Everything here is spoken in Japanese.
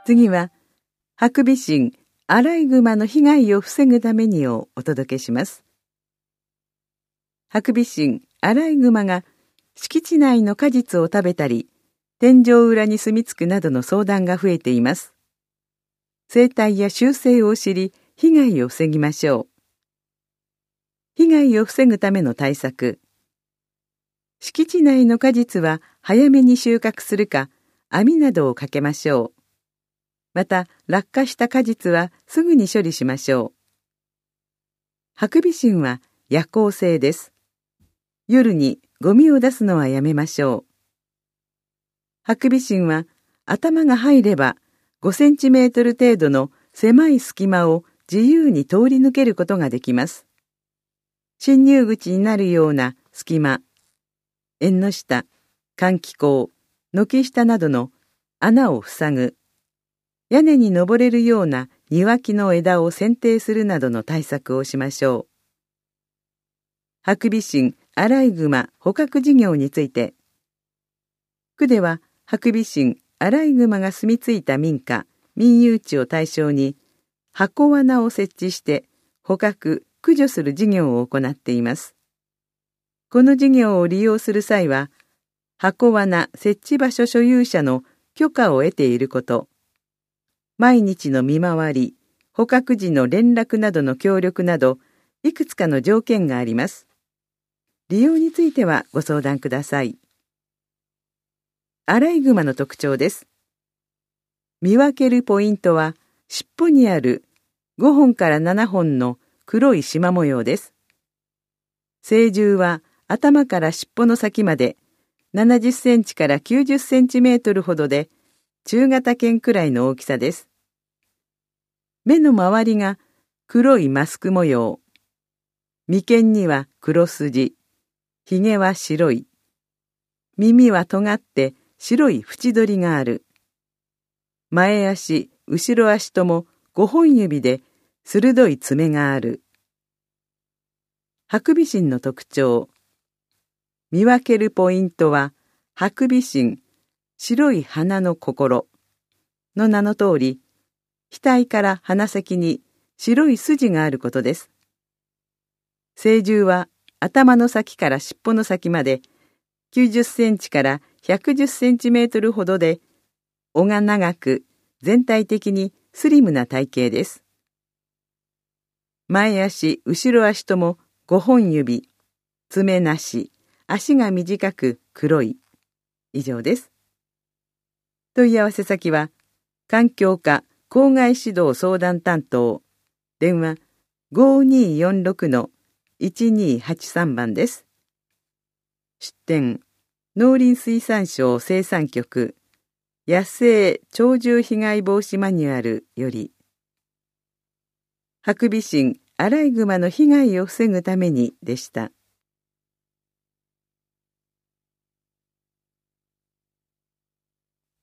次は、ハクビシン、アライグマの被害を防ぐためにをお届けします。ハクビシン、アライグマが敷地内の果実を食べたり、天井裏に住み着くなどの相談が増えています。生態や習性を知り、被害を防ぎましょう。被害を防ぐための対策。敷地内の果実は早めに収穫するか、網などをかけましょう。また、落下した果実はすぐに処理しましょう。ハクビシンは夜行性です。夜にゴミを出すのはやめましょう。ハクビシンは頭が入れば5センチメートル程度の狭い隙間を自由に通り抜けることができます。侵入口になるような隙間、縁の下、換気口、軒下などの穴を塞ぐ、屋根に登れるような庭木の枝を剪定するなどの対策をしましょう。ハクビシン、アライグマ捕獲事業について、区ではハクビシン、アライグマが住み着いた民家、民有地を対象に、箱罠を設置して捕獲、駆除する事業を行っています。この事業を利用する際は、箱罠設置場所所有者の許可を得ていること、毎日の見回り、捕獲時の連絡などの協力など、いくつかの条件があります。利用についてはご相談ください。アライグマの特徴です。見分けるポイントは、尻尾にある5本から7本の黒い縞模様です。成獣は頭から尻尾の先まで70センチから90センチメートルほどで、中型犬くらいの大きさです。目の周りが黒いマスク模様。眉間には黒筋。ひげは白い。耳は尖って白い縁取りがある。前足、後ろ足とも5本指で鋭い爪がある。ハクビシンの特徴。見分けるポイントは、ハクビシン、白い花の心の名の通り、額から鼻先に白い筋があることです。成獣は頭の先から尻尾の先まで90センチから110センチメートルほどで、尾が長く全体的にスリムな体型です。前足、後ろ足とも5本指、爪なし、足が短く黒い。以上です。問い合わせ先は、環境課公害指導相談担当、電話 5246-1283 番です。出典、農林水産省生産局、野生鳥獣被害防止マニュアルより、ハクビシン、アライグマの被害を防ぐためにでした。